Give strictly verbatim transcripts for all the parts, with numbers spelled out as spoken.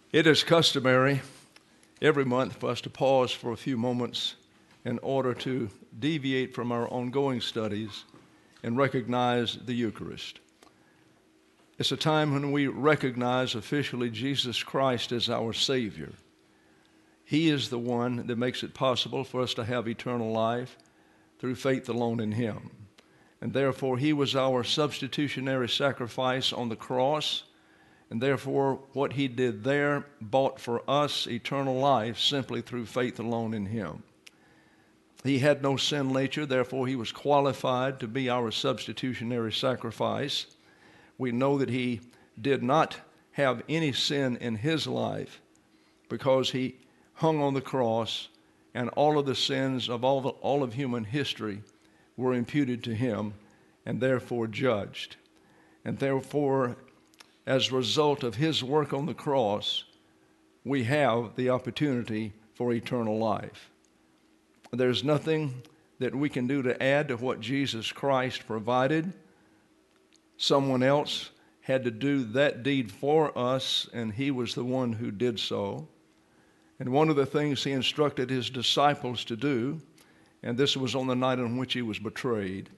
It is customary every month for us to pause for a few moments in order to deviate from our ongoing studies and recognize the Eucharist. It's a time when we recognize officially Jesus Christ as our Savior. He is the one that makes it possible for us to have eternal life through faith alone in Him. And therefore, He was our substitutionary sacrifice on the cross. And therefore, what He did there bought for us eternal life simply through faith alone in Him. He had no sin nature, therefore He was qualified to be our substitutionary sacrifice. We know that He did not have any sin in His life because He hung on the cross and all of the sins of all, the, all of human history were imputed to Him and therefore judged. And therefore, as a result of His work on the cross, we have the opportunity for eternal life. There's nothing that we can do to add to what Jesus Christ provided. Someone else had to do that deed for us, and He was the one who did so. And one of the things He instructed His disciples to do, and this was on the night on which He was betrayed,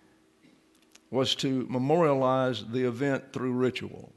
was to memorialize the event through ritual.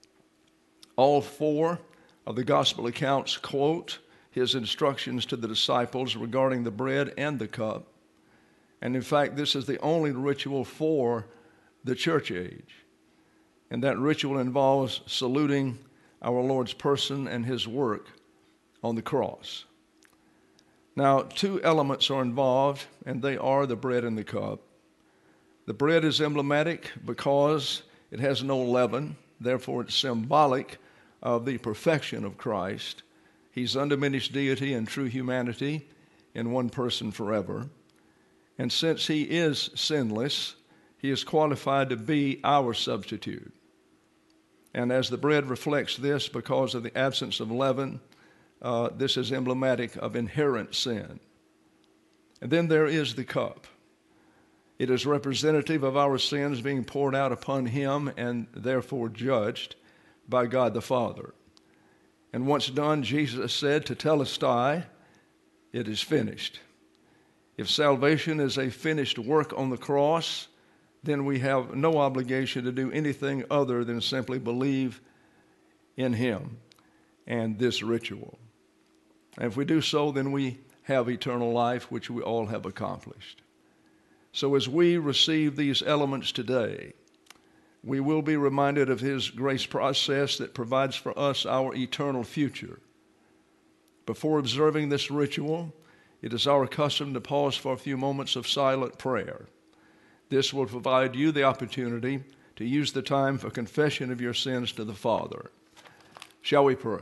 All four of the gospel accounts quote His instructions to the disciples regarding the bread and the cup. And in fact, this is the only ritual for the church age. And that ritual involves saluting our Lord's person and His work on the cross. Now, two elements are involved, and they are the bread and the cup. The bread is emblematic because it has no leaven, therefore it's symbolic of the perfection of Christ. He's undiminished deity and true humanity in one person forever. And since He is sinless, He is qualified to be our substitute. And as the bread reflects this because of the absence of leaven, uh, this is emblematic of inherent sin. And then there is the cup. It is representative of our sins being poured out upon Him and therefore judged by God the Father. And once done, Jesus said to Telestai, it is finished. If salvation is a finished work on the cross, then we have no obligation to do anything other than simply believe in Him and this ritual. And if we do so, then we have eternal life, which we all have accomplished. So as we receive these elements today, we will be reminded of His grace process that provides for us our eternal future. Before observing this ritual, it is our custom to pause for a few moments of silent prayer. This will provide you the opportunity to use the time for confession of your sins to the Father. Shall we pray?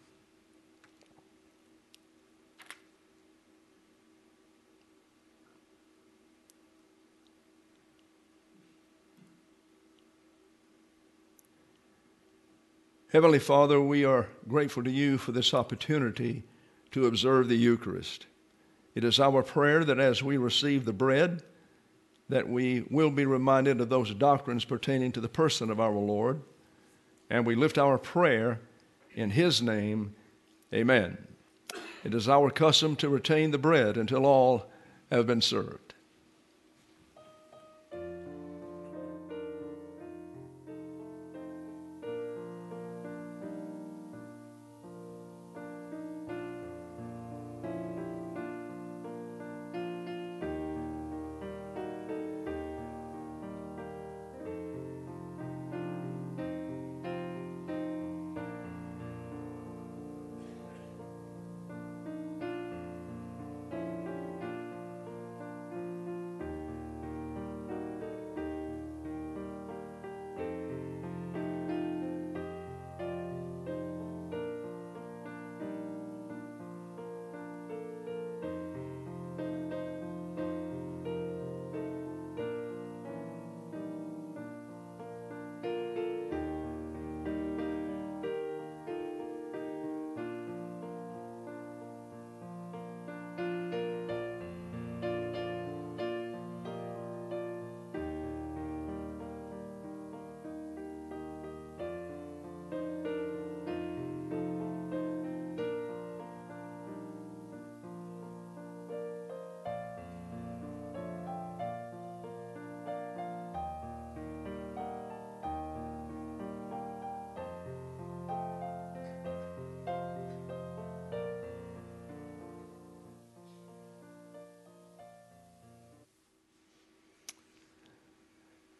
Heavenly Father, we are grateful to You for this opportunity to observe the Eucharist. It is our prayer that as we receive the bread, that we will be reminded of those doctrines pertaining to the person of our Lord, and we lift our prayer in His name. Amen. It is our custom to retain the bread until all have been served.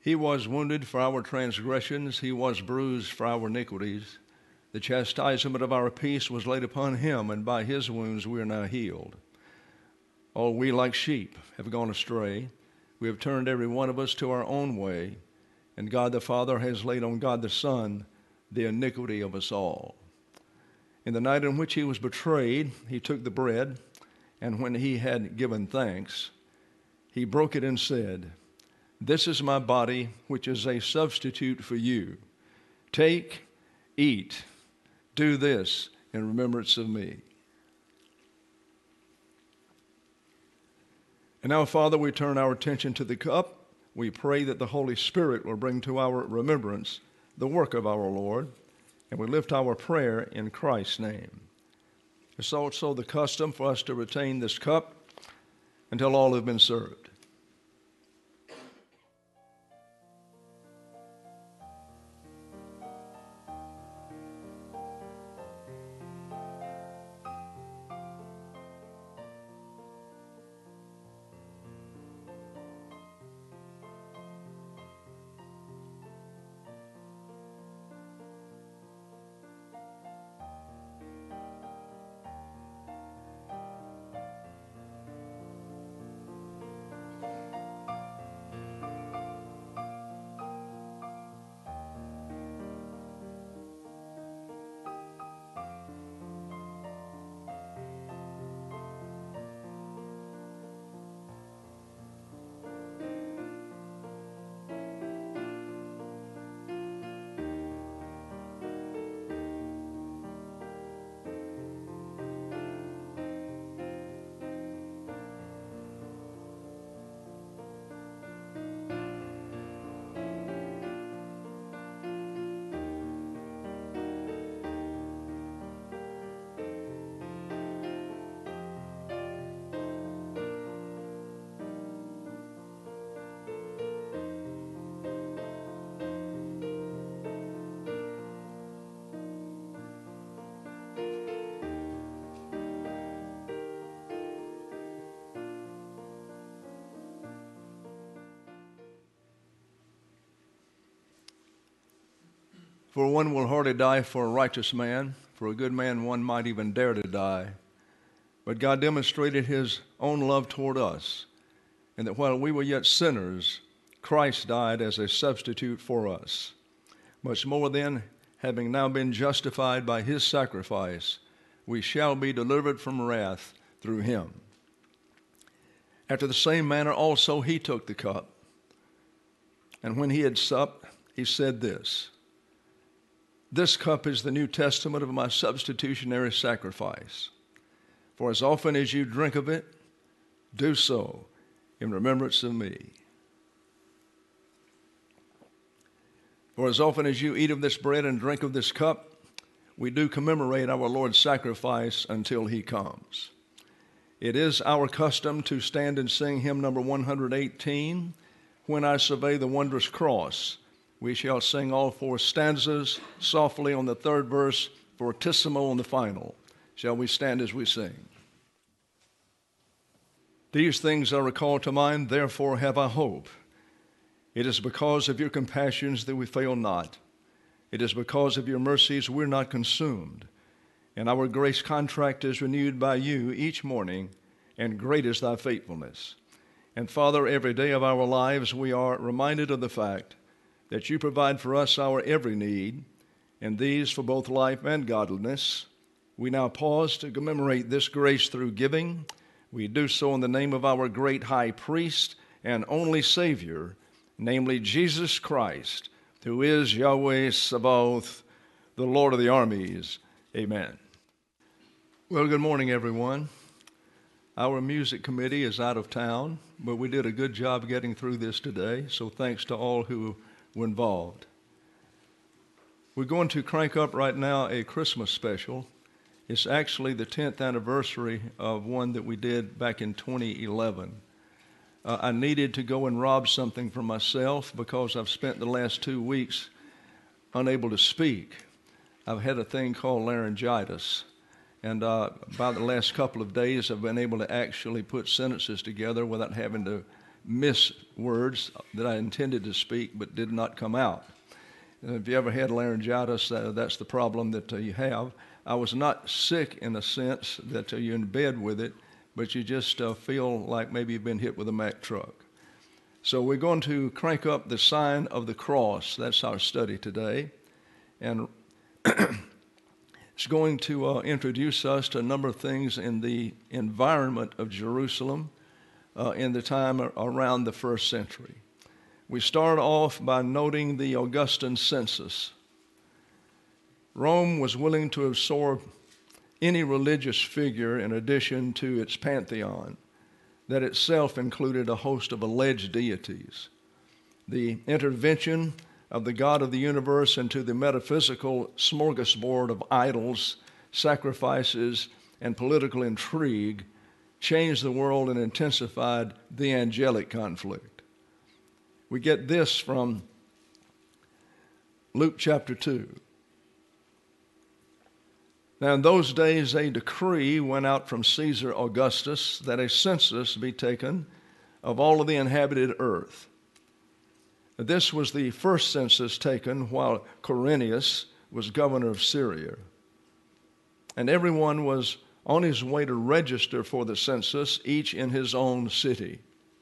He was wounded for our transgressions, he was bruised for our iniquities. The chastisement of our peace was laid upon him, and by his wounds we are now healed. All we like sheep have gone astray. We have turned every one of us to our own way, and God the Father has laid on God the Son the iniquity of us all. In the night in which he was betrayed, he took the bread, and when he had given thanks, he broke it and said, "This is my body, which is a substitute for you. Take, eat, do this in remembrance of me." And now, Father, we turn our attention to the cup. We pray that the Holy Spirit will bring to our remembrance the work of our Lord, and we lift our prayer in Christ's name. It's also the custom for us to retain this cup until all have been served. For one will hardly die for a righteous man. For a good man, one might even dare to die. But God demonstrated his own love toward us, and that while we were yet sinners, Christ died as a substitute for us. Much more then, having now been justified by his sacrifice, we shall be delivered from wrath through him. After the same manner also he took the cup, and when he had supped, he said this, "This cup is the New Testament of my substitutionary sacrifice. For as often as you drink of it, do so in remembrance of me. For as often as you eat of this bread and drink of this cup, we do commemorate our Lord's sacrifice until he comes." It is our custom to stand and sing hymn number one hundred eighteen, "When I Survey the Wondrous Cross." We shall sing all four stanzas softly on the third verse, fortissimo on the final. Shall we stand as we sing? These things I recall to mind, therefore have I hope. It is because of your compassions that we fail not. It is because of your mercies we're not consumed. And our grace contract is renewed by you each morning, and great is thy faithfulness. And Father, every day of our lives we are reminded of the fact that you provide for us our every need, and these for both life and godliness. We now pause to commemorate this grace through giving. We do so in the name of our great high priest and only Savior, namely Jesus Christ, who is Yahweh Sabaoth, the Lord of the armies. Amen. Well, good morning, everyone. Our music committee is out of town, but we did a good job getting through this today, so thanks to all who were involved. We're going to crank up right now a Christmas special. It's actually the tenth anniversary of one that we did back in twenty eleven. Uh, I needed to go and rob something for myself because I've spent the last two weeks unable to speak. I've had a thing called laryngitis, and uh, about the last couple of days I've been able to actually put sentences together without having to miss words that I intended to speak but did not come out. And if you ever had laryngitis, uh, that's the problem that uh, you have. I was not sick in a sense that uh, you're in bed with it, but you just uh, feel like maybe you've been hit with a Mack truck. So we're going to crank up the sign of the cross. That's our study today. And it's going to uh, introduce us to a number of things in the environment of Jerusalem uh, in the time around the first century. We start off by noting the Augustan census. Rome was willing to absorb any religious figure in addition to its pantheon that itself included a host of alleged deities. The intervention of the God of the universe into the metaphysical smorgasbord of idols, sacrifices, and political intrigue changed the world and intensified the angelic conflict. We get this from Luke chapter two. Now, in those days, a decree went out from Caesar Augustus that a census be taken of all of the inhabited earth. This was the first census taken while Quirinius was governor of Syria. And everyone was on his way to register for the census, each in his own city.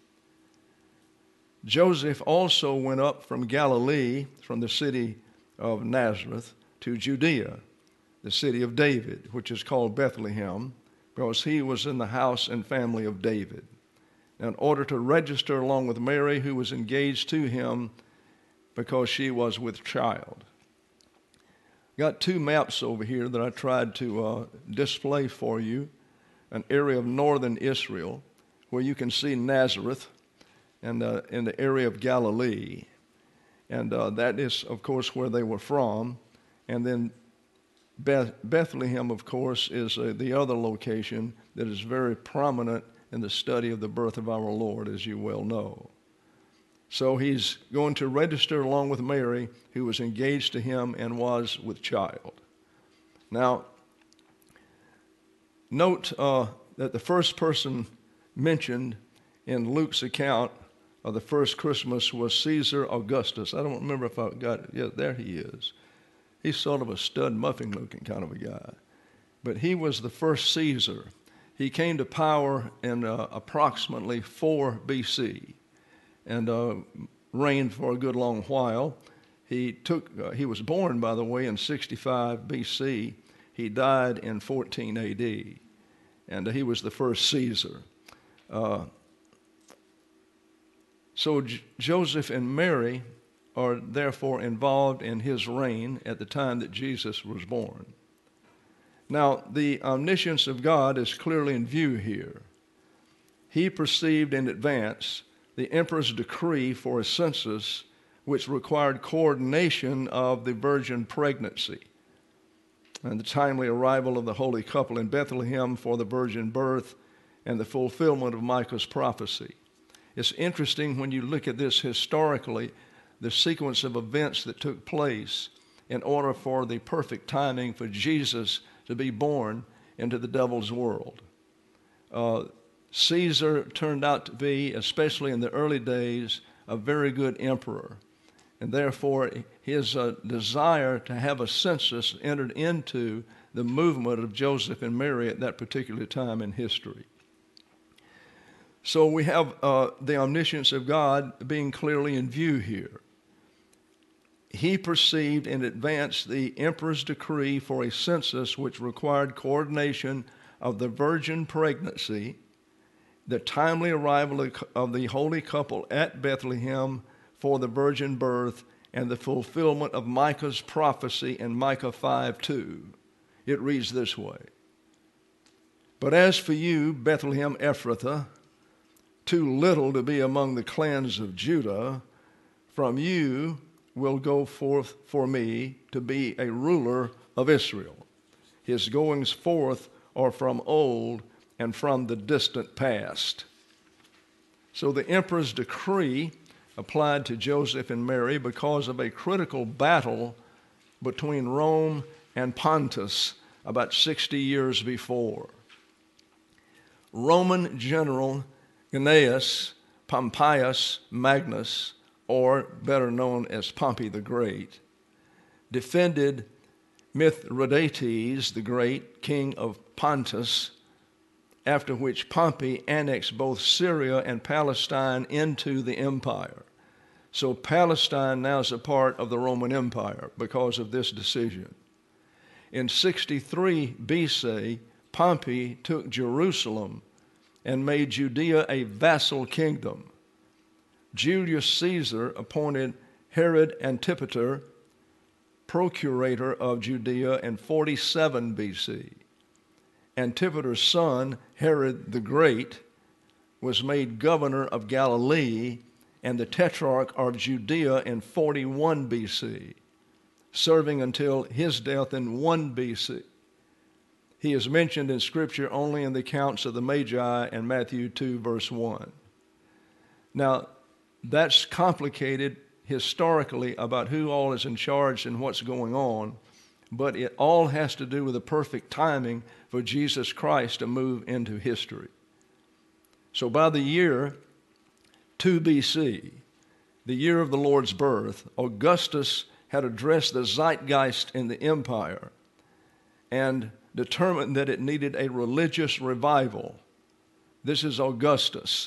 Joseph also went up from Galilee, from the city of Nazareth, to Judea, the city of David, which is called Bethlehem, because he was in the house and family of David, in order to register along with Mary, who was engaged to him because she was with child. Got two maps over here that I tried to uh, display for you, an area of northern Israel where you can see Nazareth, and uh, in the area of Galilee. And uh, that is, of course, where they were from. And then Beth- Bethlehem, of course, is uh, the other location that is very prominent in the study of the birth of our Lord, as you well know. So he's going to register along with Mary, who was engaged to him and was with child. Now, note uh, that the first person mentioned in Luke's account of the first Christmas was Caesar Augustus. I don't remember if I got it. Yeah, there he is. He's sort of a stud muffin looking kind of a guy. But he was the first Caesar. He came to power in uh, approximately four B C and uh, reigned for a good long while. He took. Uh, he was born, by the way, in sixty-five B C. He died in fourteen A D, and uh, he was the first Caesar. Uh, so J- Joseph and Mary are therefore involved in his reign at the time that Jesus was born. Now, the omniscience of God is clearly in view here. He perceived in advance the emperor's decree for a census which required coordination of the virgin pregnancy and the timely arrival of the holy couple in Bethlehem for the virgin birth and the fulfillment of Micah's prophecy. It's interesting when you look at this historically, the sequence of events that took place in order for the perfect timing for Jesus to be born into the devil's world. Uh, Caesar turned out to be, especially in the early days, a very good emperor. And therefore, his uh, desire to have a census entered into the movement of Joseph and Mary at that particular time in history. So we have uh, the omniscience of God being clearly in view here. He perceived in advance the emperor's decree for a census which required coordination of the virgin pregnancy, the timely arrival of the holy couple at Bethlehem for the virgin birth, and the fulfillment of Micah's prophecy in Micah five two. It reads this way: "But as for you, Bethlehem Ephrathah, too little to be among the clans of Judah, from you will go forth for me to be a ruler of Israel. His goings forth are from old and from the distant past." So the emperor's decree applied to Joseph and Mary because of a critical battle between Rome and Pontus about sixty years before. Roman general Gnaeus Pompeius Magnus, or better known as Pompey the Great, defended Mithridates the Great, king of Pontus, after which Pompey annexed both Syria and Palestine into the empire. So Palestine now is a part of the Roman Empire because of this decision. In sixty-three B C, Pompey took Jerusalem and made Judea a vassal kingdom. Julius Caesar appointed Herod Antipater procurator of Judea in forty-seven B C. Antipater's son, Herod the Great, was made governor of Galilee and the tetrarch of Judea in forty-one B C, serving until his death in one B C. He is mentioned in Scripture only in the accounts of the Magi in Matthew two, verse one. Now, that's complicated historically about who all is in charge and what's going on, but it all has to do with the perfect timing for Jesus Christ to move into history. So by the year two B C, the year of the Lord's birth, Augustus had addressed the zeitgeist in the empire and determined that it needed a religious revival. This is Augustus.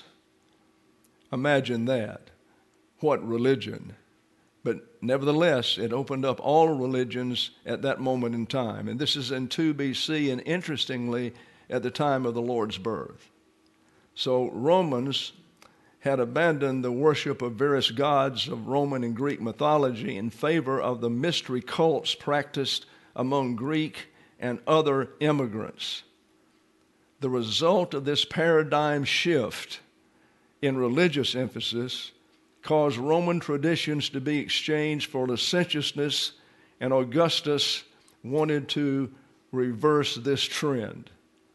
Imagine that. What religion? But nevertheless, it opened up all religions at that moment in time. And this is in two B C, and interestingly, at the time of the Lord's birth. So Romans had abandoned the worship of various gods of Roman and Greek mythology in favor of the mystery cults practiced among Greek and other immigrants. The result of this paradigm shift in religious emphasis caused Roman traditions to be exchanged for licentiousness, and Augustus wanted to reverse this trend.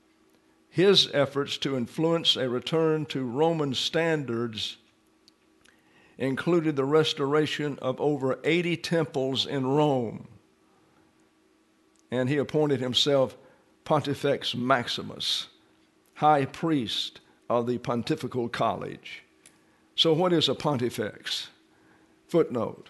His efforts to influence a return to Roman standards included the restoration of over eighty temples in Rome, and he appointed himself Pontifex Maximus, high priest of the Pontifical College. So what is a pontifex? Footnote: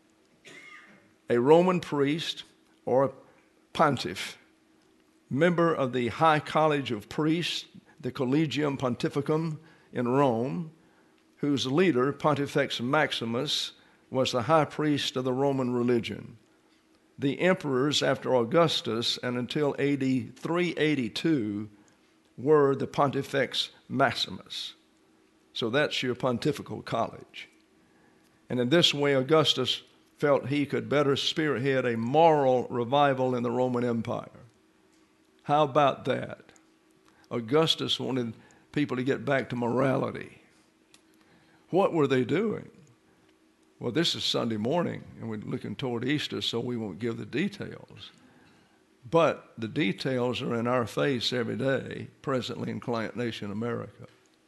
a Roman priest or pontiff, member of the High College of Priests, the Collegium Pontificum in Rome, whose leader, Pontifex Maximus, was the high priest of the Roman religion. The emperors after Augustus and until A D three eighty-two were the Pontifex Maximus. So that's your pontifical college. And in this way, Augustus felt he could better spearhead a moral revival in the Roman Empire. How about that? Augustus wanted people to get back to morality. What were they doing? Well, this is Sunday morning, and we're looking toward Easter, so we won't give the details. But the details are in our face every day, presently in Client Nation America.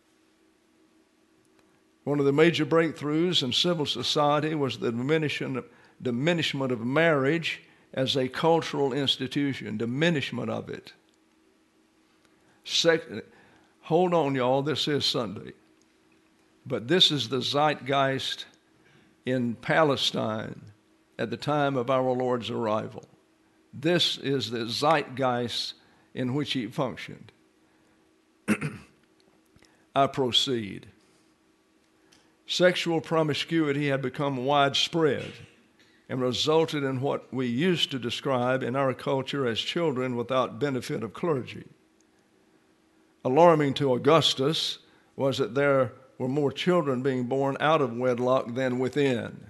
One of the major breakthroughs in civil society was the diminishment of marriage as a cultural institution, diminishment of it. Second, hold on, y'all, this is Sunday. But this is the zeitgeist in Palestine at the time of our Lord's arrival. This is the zeitgeist in which he functioned. I proceed. Sexual promiscuity had become widespread and resulted in what we used to describe in our culture as children without benefit of clergy. Alarming to Augustus was that there were more children being born out of wedlock than within.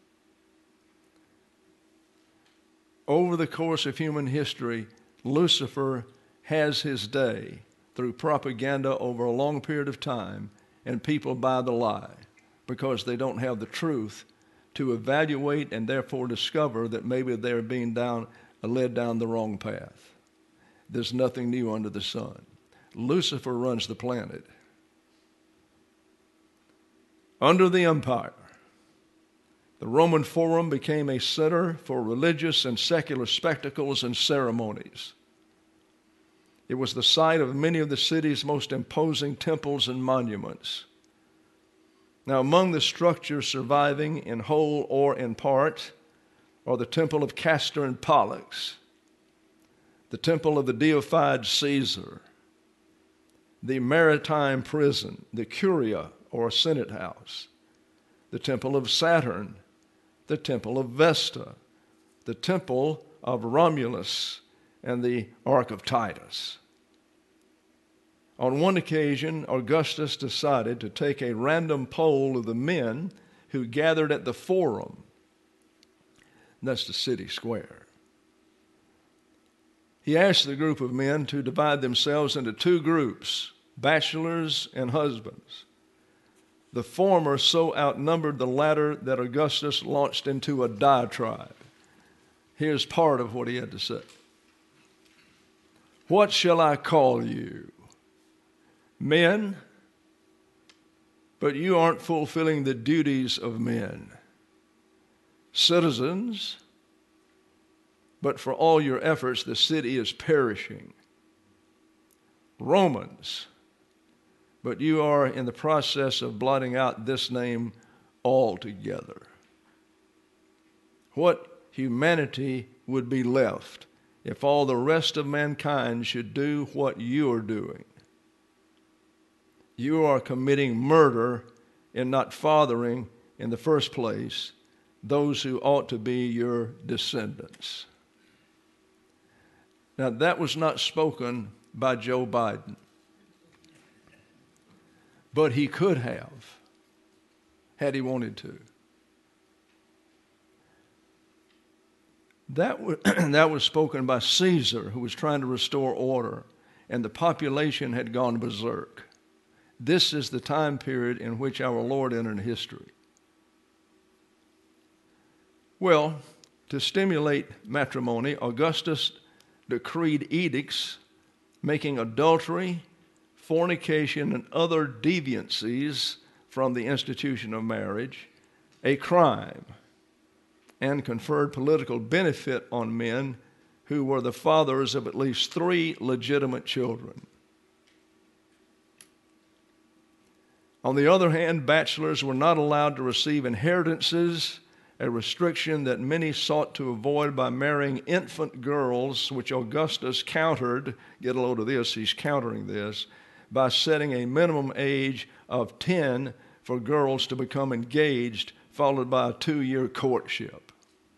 Over the course of human history, Lucifer has his day through propaganda over a long period of time, and people buy the lie because they don't have the truth to evaluate and therefore discover that maybe they're being down, led down the wrong path. There's nothing new under the sun. Lucifer runs the planet. Under the empire, the Roman Forum became a center for religious and secular spectacles and ceremonies. It was the site of many of the city's most imposing temples and monuments. Now, among the structures surviving in whole or in part are the temple of Castor and Pollux, the temple of the deified Caesar, the maritime prison, the Curia or Senate house, the temple of Saturn, the temple of Vesta, the temple of Romulus, and the Ark of Titus. On one occasion, Augustus decided to take a random poll of the men who gathered at the Forum. That's the city square. He asked the group of men to divide themselves into two groups, bachelors and husbands. The former so outnumbered the latter that Augustus launched into a diatribe. Here's part of what he had to say. What shall I call you? Men, but you aren't fulfilling the duties of men. Citizens, but for all your efforts, the city is perishing. Romans, but you are in the process of blotting out this name altogether. What humanity would be left if all the rest of mankind should do what you are doing? You are committing murder in not fathering, in the first place, those who ought to be your descendants. Now, that was not spoken by Joe Biden, but he could have, had he wanted to. That was, that was spoken by Caesar, who was trying to restore order, and the population had gone berserk. This is the time period in which our Lord entered history. Well, to stimulate matrimony, Augustus decreed edicts making adultery, fornication, and other deviancies from the institution of marriage a crime, and conferred political benefit on men who were the fathers of at least three legitimate children. On the other hand, bachelors were not allowed to receive inheritances, a restriction that many sought to avoid by marrying infant girls, which Augustus countered. Get a load of this, he's countering this, by setting a minimum age of ten for girls to become engaged, followed by a two-year courtship.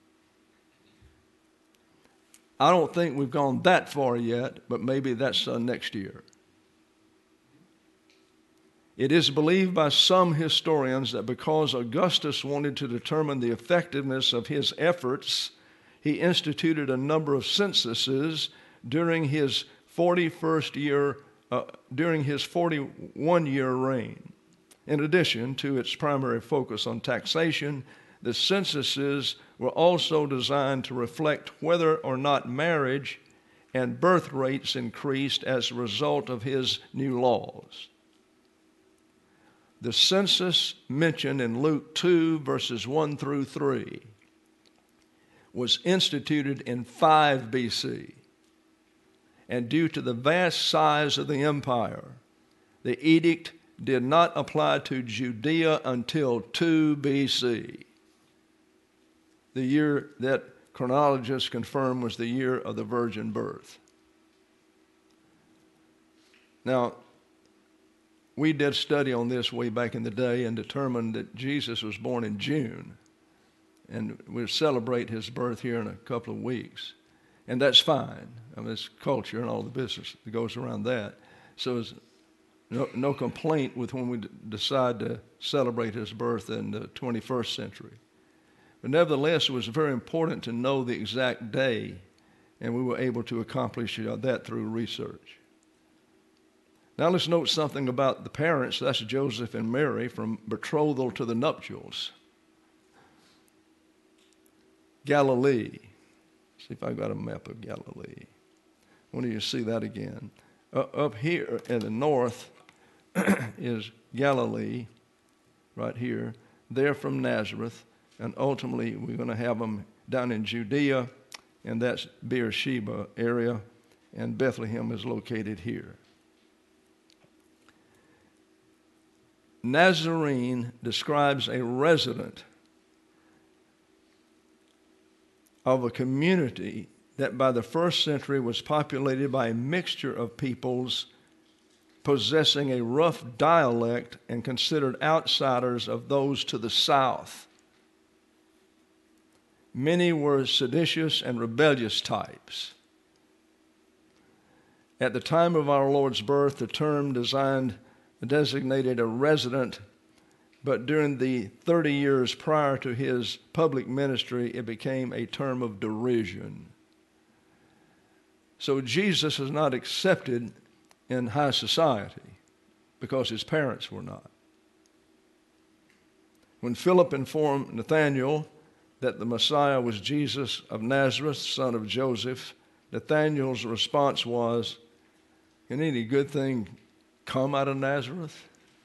I don't think we've gone that far yet, but maybe that's uh, next year. It is believed by some historians that because Augustus wanted to determine the effectiveness of his efforts, he instituted a number of censuses during his forty-first year, uh, during his forty-one-year reign. In addition to its primary focus on taxation, the censuses were also designed to reflect whether or not marriage and birth rates increased as a result of his new laws. The census mentioned in Luke two, verses one through three, was instituted in five B C. And due to the vast size of the empire, the edict did not apply to Judea until two B C, the year that chronologists confirm was the year of the virgin birth. Now, we did study on this way back in the day and determined that Jesus was born in June, and we'll celebrate his birth here in a couple of weeks. And that's fine. I mean, it's culture and all the business that goes around that. So it's no, no complaint with when we d- decide to celebrate his birth in the twenty-first century. But nevertheless, it was very important to know the exact day, and we were able to accomplish uh, that through research. Now let's note something about the parents. That's Joseph and Mary, from betrothal to the nuptials. Galilee. See if I've got a map of Galilee. When do you see that again? Uh, up here in the north is Galilee, right here. They're from Nazareth, and ultimately we're going to have them down in Judea, and that's Beersheba area, and Bethlehem is located here. Nazarene describes a resident of a community that by the first century was populated by a mixture of peoples possessing a rough dialect and considered outsiders of those to the south. Many were seditious and rebellious types. At the time of our Lord's birth, the term designed, designated a resident, but during the thirty years prior to his public ministry, it became a term of derision. So Jesus is not accepted in high society because his parents were not. When Philip informed Nathanael that the Messiah was Jesus of Nazareth, son of Joseph, Nathanael's response was, "Can any good thing come out of Nazareth?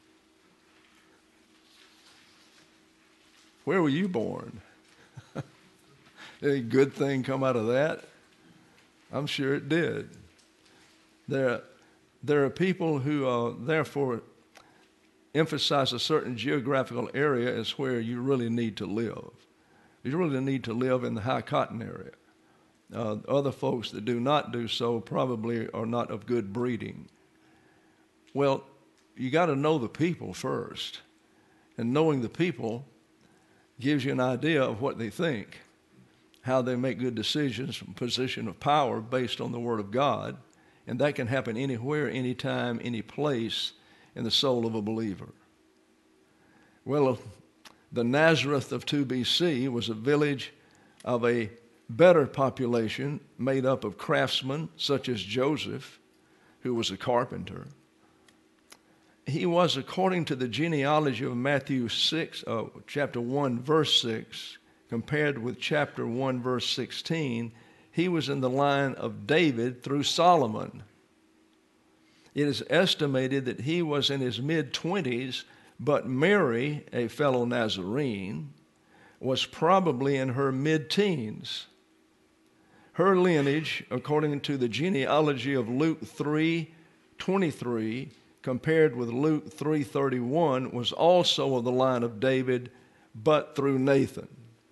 Where were you born? Any good thing come out of that?" I'm sure it did. There, there are people who uh, therefore emphasize a certain geographical area as where you really need to live. You really need to live in the high cotton area. Uh, other folks that do not do so probably are not of good breeding. Well, you got to know the people first. And knowing the people gives you an idea of what they think, how they make good decisions from a position of power based on the Word of God. And that can happen anywhere, anytime, any place in the soul of a believer. Well, the Nazareth of two B C was a village of a better population made up of craftsmen such as Joseph, who was a carpenter. He was, according to the genealogy of Matthew six, uh, chapter one, verse six, compared with chapter one, verse sixteen, he was in the line of David through Solomon. It is estimated that he was in his mid-twenties, but Mary, a fellow Nazarene, was probably in her mid-teens. Her lineage, according to the genealogy of Luke three twenty-three, compared with Luke three thirty-one, was also of the line of David, but through Nathan.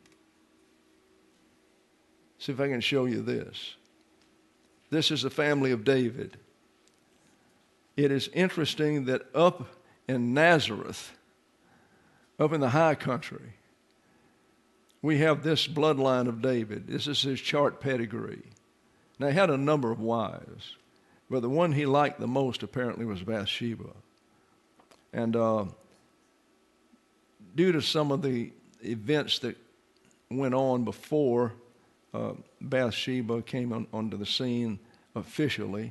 See if I can show you this. This is the family of David. It is interesting that up in Nazareth, up in the high country, we have this bloodline of David. This is his chart pedigree. Now, he had a number of wives, but the one he liked the most apparently was Bathsheba. And uh, due to some of the events that went on before uh, Bathsheba came on, onto the scene officially,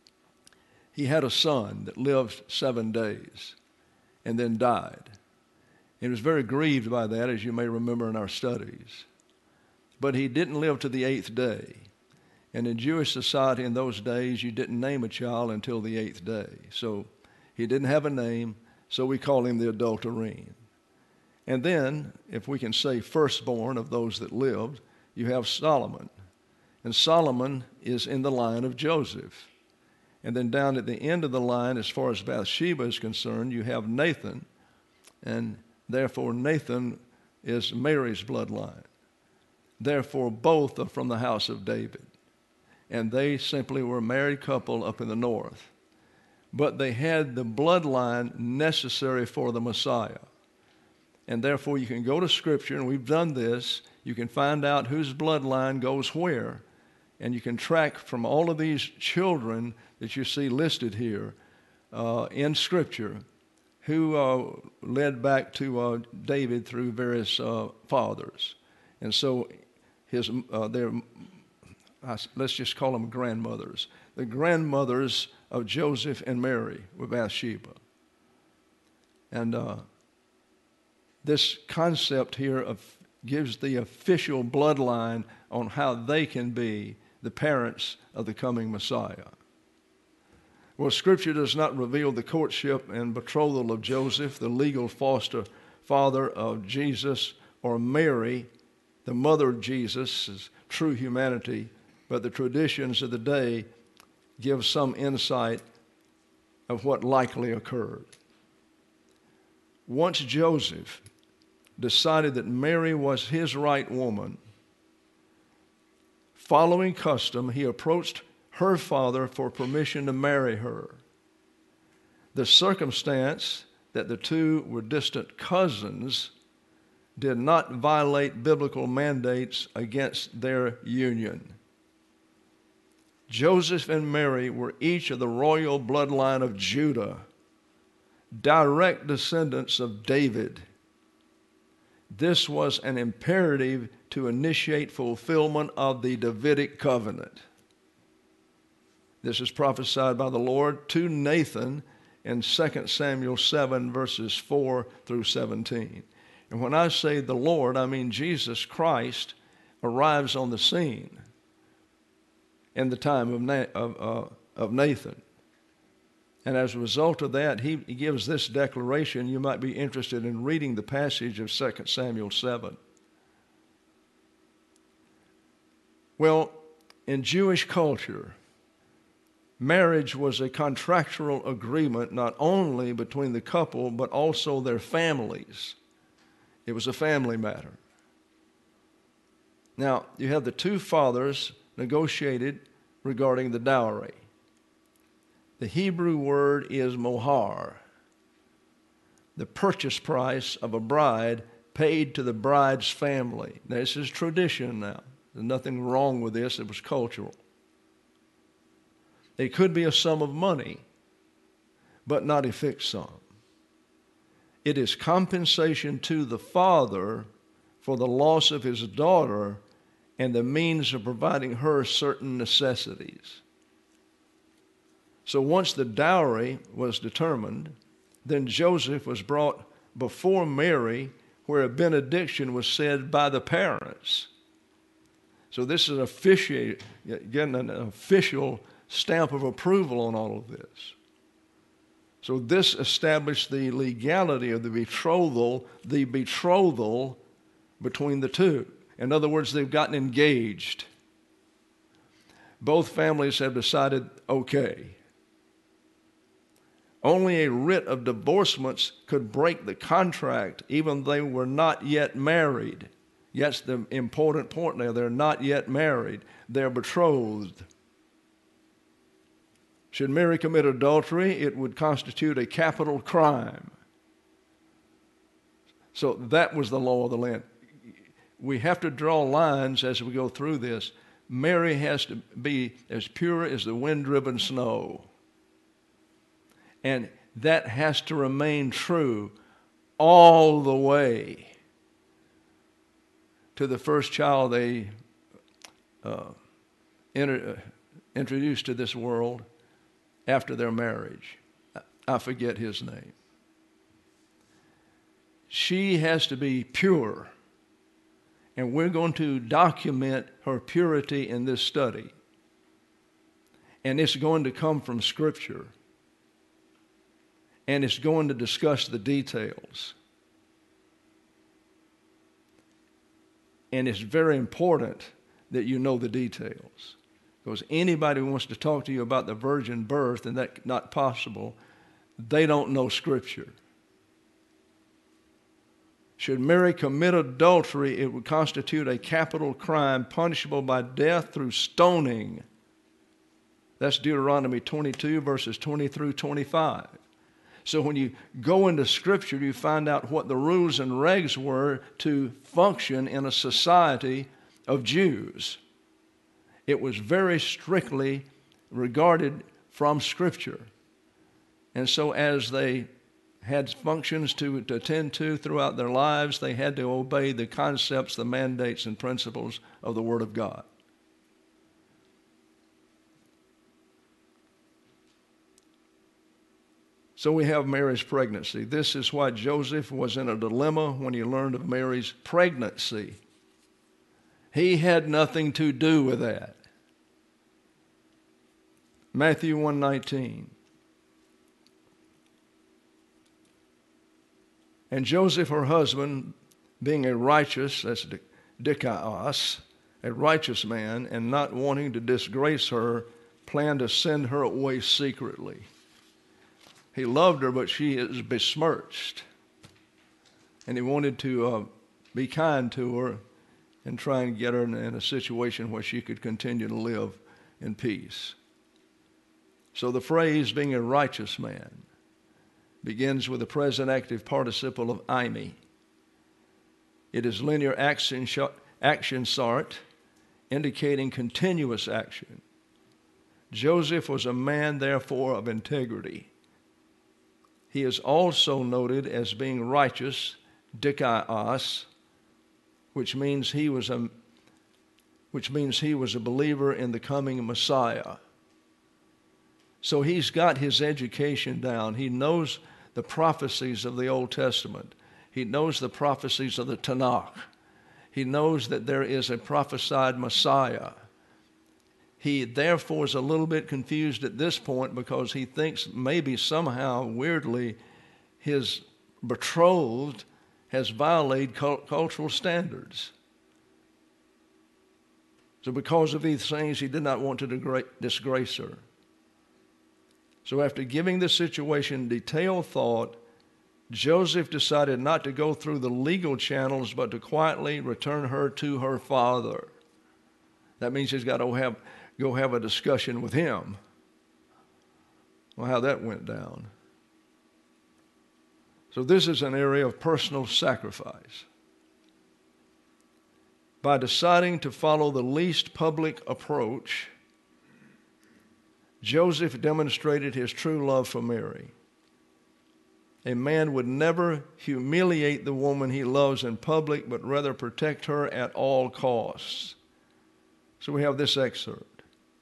he had a son that lived seven days and then died. He was very grieved by that, as you may remember in our studies. But he didn't live to the eighth day. And in Jewish society in those days, you didn't name a child until the eighth day. So he didn't have a name, so we call him the adulterine. And then, if we can say firstborn of those that lived, you have Solomon. And Solomon is in the line of Joseph. And then down at the end of the line, as far as Bathsheba is concerned, you have Nathan. And therefore, Nathan is Mary's bloodline. Therefore, both are from the house of David. And they simply were a married couple up in the north. But they had the bloodline necessary for the Messiah. And therefore, you can go to Scripture, and we've done this. You can find out whose bloodline goes where. And you can track from all of these children that you see listed here uh, in Scripture who uh, led back to uh, David through various uh, fathers. And so his, uh, their, let's just call them grandmothers. The grandmothers of Joseph and Mary were Bathsheba. And uh, this concept here of gives the official bloodline on how they can be the parents of the coming Messiah. Well, Scripture does not reveal the courtship and betrothal of Joseph, the legal foster father of Jesus, or Mary, the mother of Jesus' true humanity, but the traditions of the day give some insight of what likely occurred. Once Joseph decided that Mary was his right woman, following custom, he approached her father for permission to marry her. The circumstance that the two were distant cousins did not violate biblical mandates against their union. Joseph and Mary were each of the royal bloodline of Judah, direct descendants of David. This was an imperative to initiate fulfillment of the Davidic covenant. This is prophesied by the Lord to Nathan in Second Samuel seven, verses four through seventeen. And when I say the Lord, I mean Jesus Christ arrives on the scene in the time of, Na- of, uh, of Nathan. And as a result of that, he, he gives this declaration. You might be interested in reading the passage of Second Samuel seven. Well, in Jewish culture, marriage was a contractual agreement not only between the couple, but also their families. It was a family matter. Now, you have the two fathers negotiated regarding the dowry. The Hebrew word is mohar, the purchase price of a bride paid to the bride's family. Now, this is tradition now. There's nothing wrong with this. It was cultural. It could be a sum of money, but not a fixed sum. It is compensation to the father for the loss of his daughter and the means of providing her certain necessities. So once the dowry was determined, then Joseph was brought before Mary, where a benediction was said by the parents. So this is officiate, getting an official stamp of approval on all of this. So this established the legality of the betrothal, the betrothal between the two. In other words, they've gotten engaged. Both families have decided, okay. Only a writ of divorcements could break the contract, even though they were not yet married. That's the important point there. They're not yet married. They're betrothed. Should Mary commit adultery, it would constitute a capital crime. So that was the law of the land. We have to draw lines as we go through this. Mary has to be as pure as the wind-driven snow. And that has to remain true all the way to the first child they uh, inter- uh, introduced to this world after their marriage. I forget his name. She has to be pure. And we're going to document her purity in this study. And it's going to come from Scripture. And it's going to discuss the details. And it's very important that you know the details. Because anybody who wants to talk to you about the virgin birth, and that's not possible, they don't know Scripture. Should Mary commit adultery, it would constitute a capital crime punishable by death through stoning. That's Deuteronomy twenty-two, verses twenty through twenty-five. So when you go into Scripture, you find out what the rules and regs were to function in a society of Jews. It was very strictly regarded from Scripture. And so as they had functions to, to attend to throughout their lives, they had to obey the concepts, the mandates, and principles of the Word of God. So we have Mary's pregnancy. This is why Joseph was in a dilemma when he learned of Mary's pregnancy. He had nothing to do with that. Matthew one nineteen. And Joseph, her husband, being a righteous, that's dikaios, a righteous man, and not wanting to disgrace her, planned to send her away secretly. He loved her, but she is besmirched. and he wanted to uh, be kind to her and try and get her in, in a situation where she could continue to live in peace. So the phrase being a righteous man begins with the present active participle of eimi. It is linear action, action sart, indicating continuous action. Joseph was a man, therefore, of integrity. He is also noted as being righteous, dikaios, which means he was a which means he was a believer in the coming Messiah. So he's got his education down. He knows the prophecies of the Old Testament. He knows the prophecies of the Tanakh. He knows that there is a prophesied Messiah. He therefore is a little bit confused at this point because he thinks maybe somehow, weirdly, his betrothed has violated cult- cultural standards. So because of these things, he did not want to degra- disgrace her. So after giving the situation detailed thought, Joseph decided not to go through the legal channels, but to quietly return her to her father. That means he's got to have, go have a discussion with him. Well, how that went down. So this is an area of personal sacrifice. By deciding to follow the least public approach, Joseph demonstrated his true love for Mary. A man would never humiliate the woman he loves in public, but rather protect her at all costs. So we have this excerpt.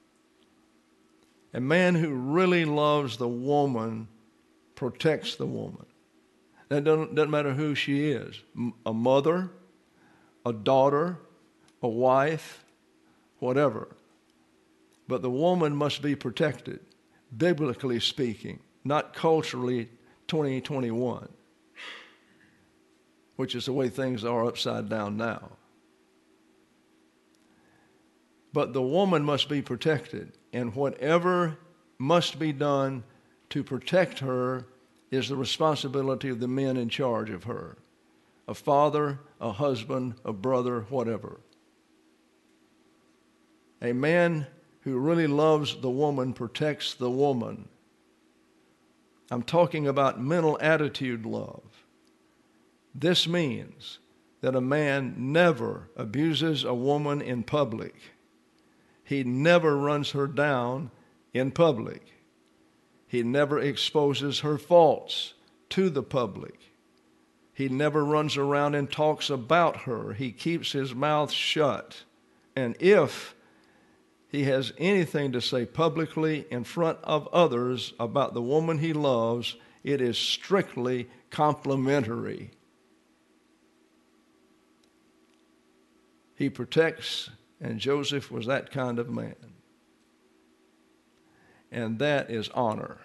A man who really loves the woman protects the woman. That doesn't, doesn't matter who she is, a mother, a daughter, a wife, whatever. But the woman must be protected, biblically speaking, not culturally twenty twenty-one, which is the way things are upside down now. But the woman must be protected, and whatever must be done to protect her is the responsibility of the men in charge of her, a father, a husband, a brother, whatever. A man who really loves the woman protects the woman. I'm talking about mental attitude love. This means that a man never abuses a woman in public. He never runs her down in public. He never exposes her faults to the public. He never runs around and talks about her. He keeps his mouth shut. And if he has anything to say publicly in front of others about the woman he loves, it is strictly complimentary. He protects, and Joseph was that kind of man. And that is honor.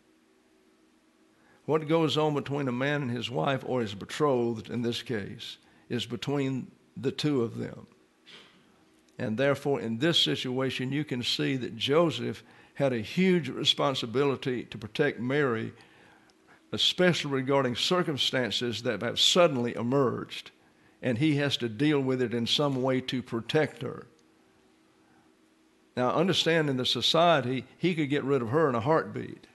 What goes on between a man and his wife, or his betrothed in this case, is between the two of them. And therefore, in this situation, you can see that Joseph had a huge responsibility to protect Mary, especially regarding circumstances that have suddenly emerged, and he has to deal with it in some way to protect her. Now, understand, in the society, he could get rid of her in a heartbeat.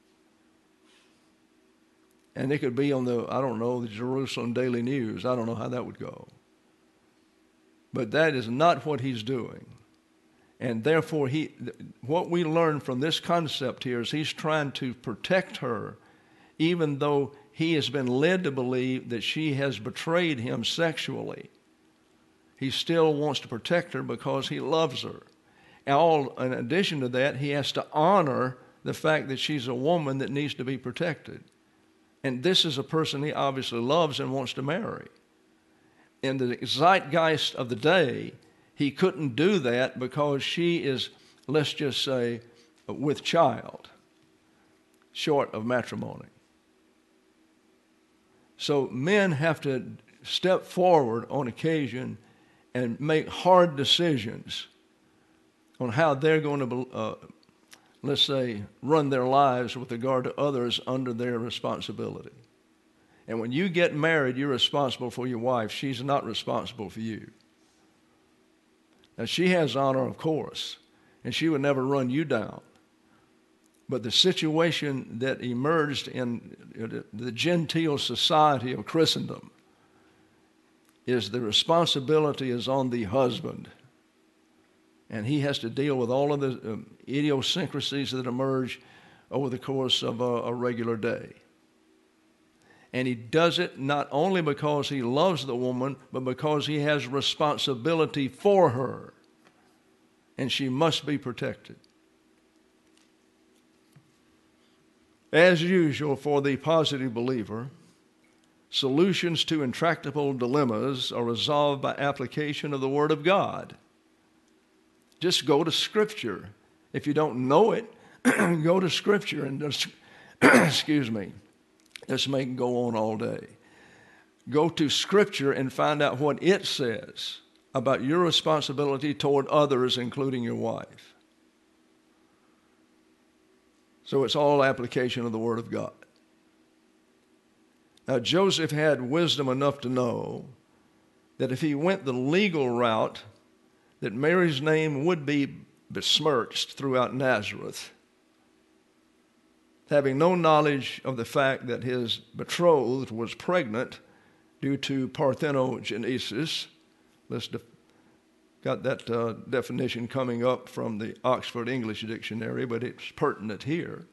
And it could be on the, I don't know, the Jerusalem Daily News. I don't know how that would go. But that is not what he's doing. And therefore, he, what we learn from this concept here is he's trying to protect her, even though he has been led to believe that she has betrayed him sexually. He still wants to protect her because he loves her. And all, in addition to that, he has to honor the fact that she's a woman that needs to be protected. And this is a person he obviously loves and wants to marry. In the zeitgeist of the day, he couldn't do that because she is, let's just say, with child, short of matrimony. So men have to step forward on occasion and make hard decisions on how they're going to, uh, let's say, run their lives with regard to others under their responsibility. And when you get married, you're responsible for your wife. She's not responsible for you. Now, she has honor, of course, and she would never run you down. But the situation that emerged in the genteel society of Christendom is the responsibility is on the husband. And he has to deal with all of the um, idiosyncrasies that emerge over the course of a, a regular day. And he does it not only because he loves the woman, but because he has responsibility for her. And she must be protected. As usual for the positive believer, solutions to intractable dilemmas are resolved by application of the Word of God. Just go to Scripture. If you don't know it, go to Scripture and just, excuse me, this may go on all day. Go to Scripture and find out what it says about your responsibility toward others, including your wife. So it's all application of the Word of God. Now, Joseph had wisdom enough to know that if he went the legal route, that Mary's name would be besmirched throughout Nazareth. Having no knowledge of the fact that his betrothed was pregnant due to parthenogenesis, let's def- got that uh, definition coming up from the Oxford English Dictionary, but it's pertinent here.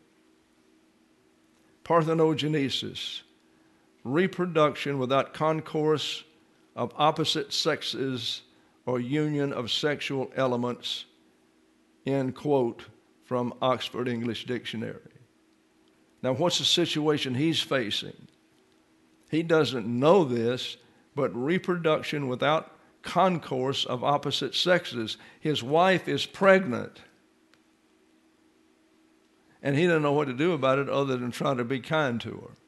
Parthenogenesis, reproduction without concourse of opposite sexes or union of sexual elements, end quote from Oxford English Dictionary. Now, what's the situation he's facing? He doesn't know this, but reproduction without concourse of opposite sexes. His wife is pregnant. And he doesn't know what to do about it other than try to be kind to her.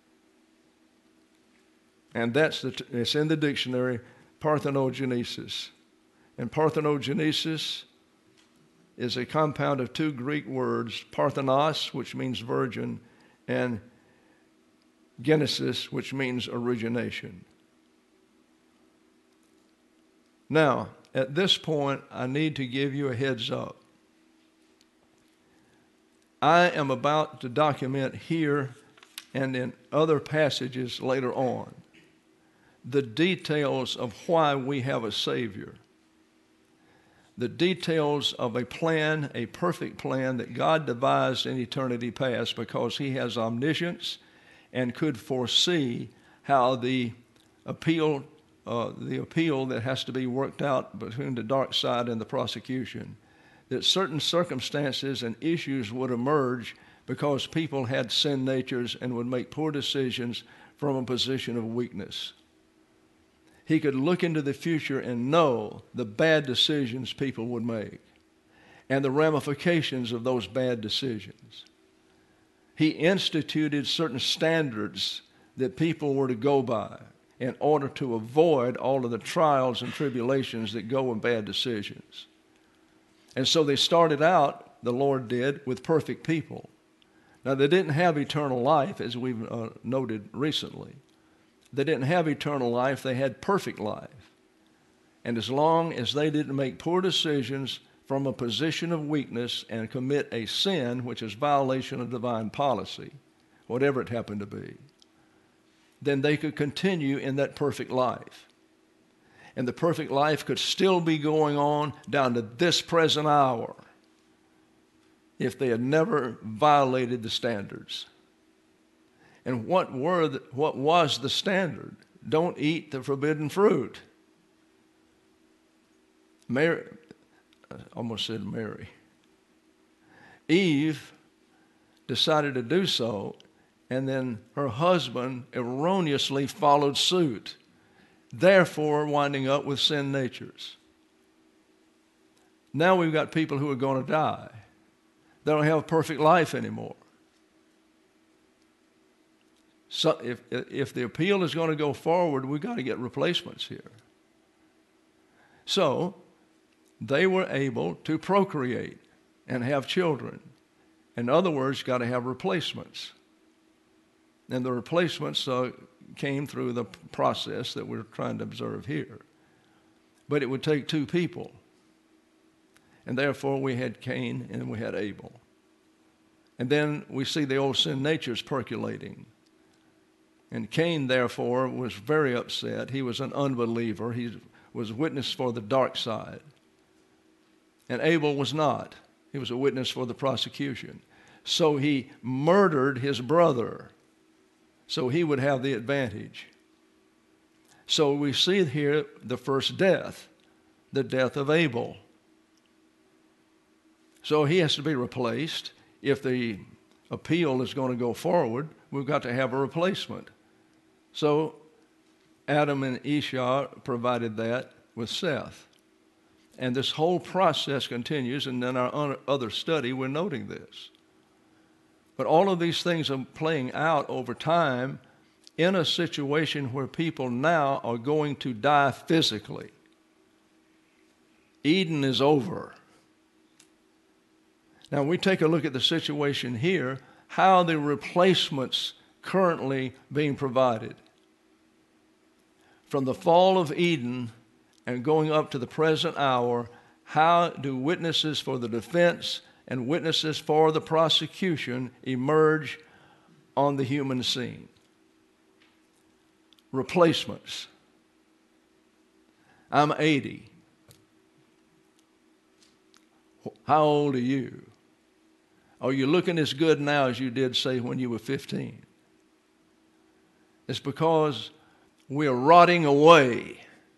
And that's the, it's in the dictionary, parthenogenesis. And parthenogenesis is a compound of two Greek words, parthenos, which means virgin, and genesis, which means origination. Now, at this point, I need to give you a heads up. I am about to document here and in other passages later on the details of why we have a Savior. The details of a plan, a perfect plan that God devised in eternity past because he has omniscience and could foresee how the appeal, uh, the appeal that has to be worked out between the dark side and the prosecution, that certain circumstances and issues would emerge because people had sin natures and would make poor decisions from a position of weakness. He could look into the future and know the bad decisions people would make and the ramifications of those bad decisions. He instituted certain standards that people were to go by in order to avoid all of the trials and tribulations that go with bad decisions. And so they started out, the Lord did, with perfect people. Now, they didn't have eternal life, as we've uh, noted recently. They didn't have eternal life, they had perfect life. And as long as they didn't make poor decisions from a position of weakness and commit a sin, which is violation of divine policy, whatever it happened to be, then they could continue in that perfect life. And the perfect life could still be going on down to this present hour if they had never violated the standards. And what were the, what was the standard? Don't eat the forbidden fruit. Mary, I almost said Mary. Eve decided to do so, and then her husband erroneously followed suit, therefore winding up with sin natures. Now we've got people who are going to die. They don't have a perfect life anymore. So if, if the appeal is going to go forward, we've got to get replacements here. So they were able to procreate and have children. In other words, got to have replacements. And the replacements uh, came through the process that we're trying to observe here. But it would take two people. And therefore we had Cain and we had Abel. And then we see the old sin natures percolating. And Cain, therefore, was very upset. He was an unbeliever. He was witness for the dark side. And Abel was not. He was a witness for the prosecution. So he murdered his brother so he would have the advantage. So we see here the first death, the death of Abel. So he has to be replaced. If the appeal is going to go forward, we've got to have a replacement. So Adam and Esau provided that with Seth. And this whole process continues, and in our other study, we're noting this. But all of these things are playing out over time in a situation where people now are going to die physically. Eden is over. Now, we take a look at the situation here, how the replacements currently being provided. From the fall of Eden and going up to the present hour, how do witnesses for the defense and witnesses for the prosecution emerge on the human scene? Replacements. I'm eighty. How old are you? Are you looking as good now as you did, say, when you were fifteen? It's because we're rotting away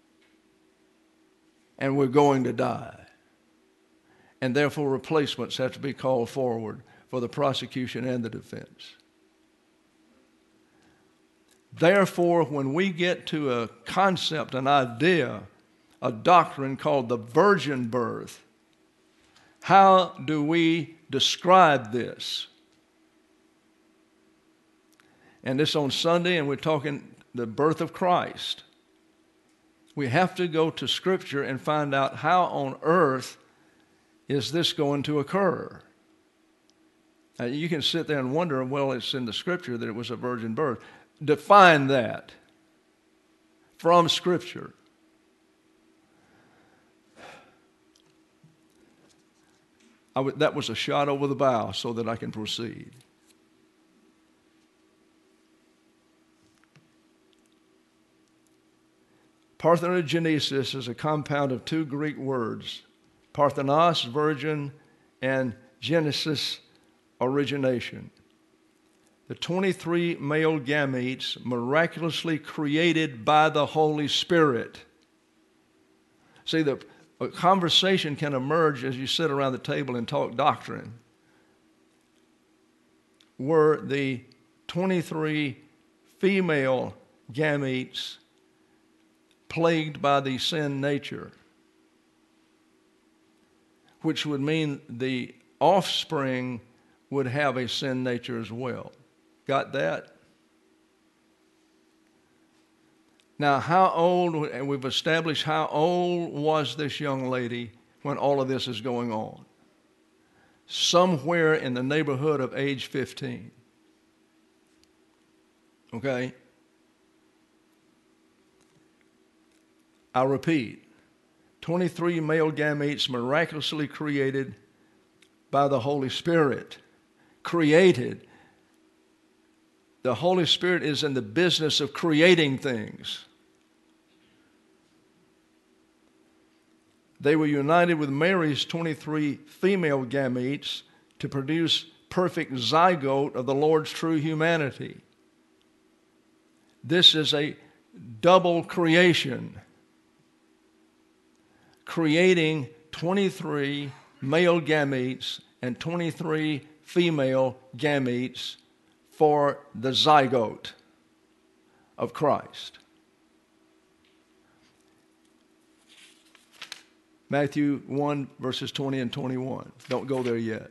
and we're going to die. And therefore replacements have to be called forward for the prosecution and the defense. Therefore, when we get to a concept, an idea, a doctrine called the virgin birth, how do we describe this? And this on Sunday, and we're talking the birth of Christ. We have to go to Scripture and find out how on earth is this going to occur. Now, you can sit there and wonder, well, it's in the Scripture that it was a virgin birth. Define that from Scripture. I w- that was a shot over the bow so that I can proceed. Parthenogenesis is a compound of two Greek words, parthenos, virgin, and genesis, origination. The twenty-three male gametes miraculously created by the Holy Spirit. See, the a conversation can emerge as you sit around the table and talk doctrine. Were the twenty-three female gametes plagued by the sin nature, which would mean the offspring would have a sin nature as well. Got that? Now, how old, and we've established how old was this young lady when all of this is going on? Somewhere in the neighborhood of age fifteen. Okay? I'll repeat. twenty-three male gametes miraculously created by the Holy Spirit. Created. The Holy Spirit is in the business of creating things. They were united with Mary's twenty-three female gametes to produce perfect zygote of the Lord's true humanity. This is a double creation, creating twenty-three male gametes and twenty-three female gametes for the zygote of Christ. Matthew one, verses twenty and twenty-one. Don't go there yet.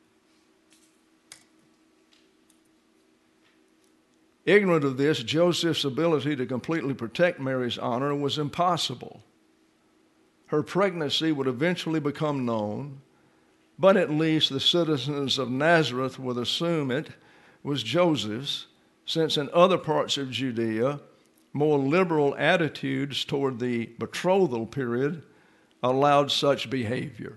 Ignorant of this, Joseph's ability to completely protect Mary's honor was impossible. Her pregnancy would eventually become known, but at least the citizens of Nazareth would assume it was Joseph's, since in other parts of Judea, more liberal attitudes toward the betrothal period allowed such behavior.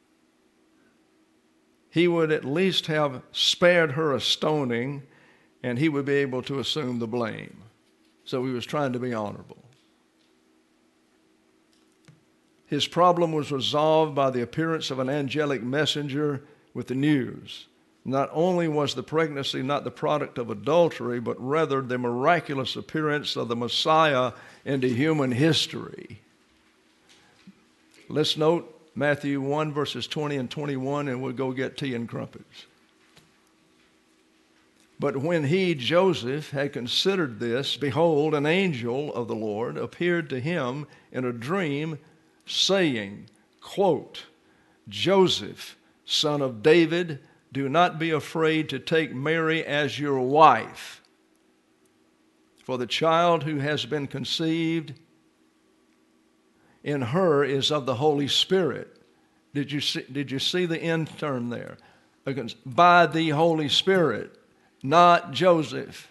He would at least have spared her a stoning, and he would be able to assume the blame. So he was trying to be honorable. His problem was resolved by the appearance of an angelic messenger with the news. Not only was the pregnancy not the product of adultery, but rather the miraculous appearance of the Messiah into human history. Let's note Matthew one, verses twenty and twenty-one, and we'll go get tea and crumpets. But when he, Joseph, had considered this, behold, an angel of the Lord appeared to him in a dream, saying, quote, Joseph, son of David, do not be afraid to take Mary as your wife, for the child who has been conceived in her is of the Holy Spirit. Did you see, did you see the end term there? By the Holy Spirit, not Joseph.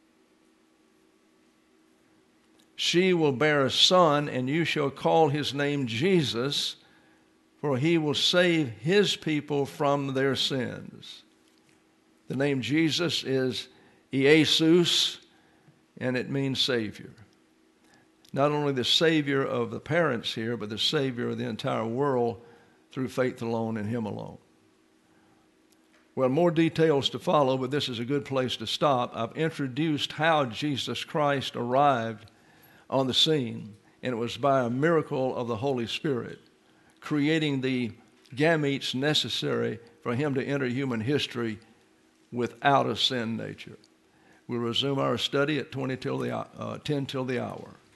She will bear a son, and you shall call his name Jesus, for he will save his people from their sins. The name Jesus is Iesus, and it means Savior. Not only the Savior of the parents here, but the Savior of the entire world through faith alone in him alone. Well, more details to follow, but this is a good place to stop. I've introduced how Jesus Christ arrived on the scene, and it was by a miracle of the Holy Spirit, creating the gametes necessary for him to enter human history without a sin nature. We'll resume our study at twenty till the, uh, ten till the hour.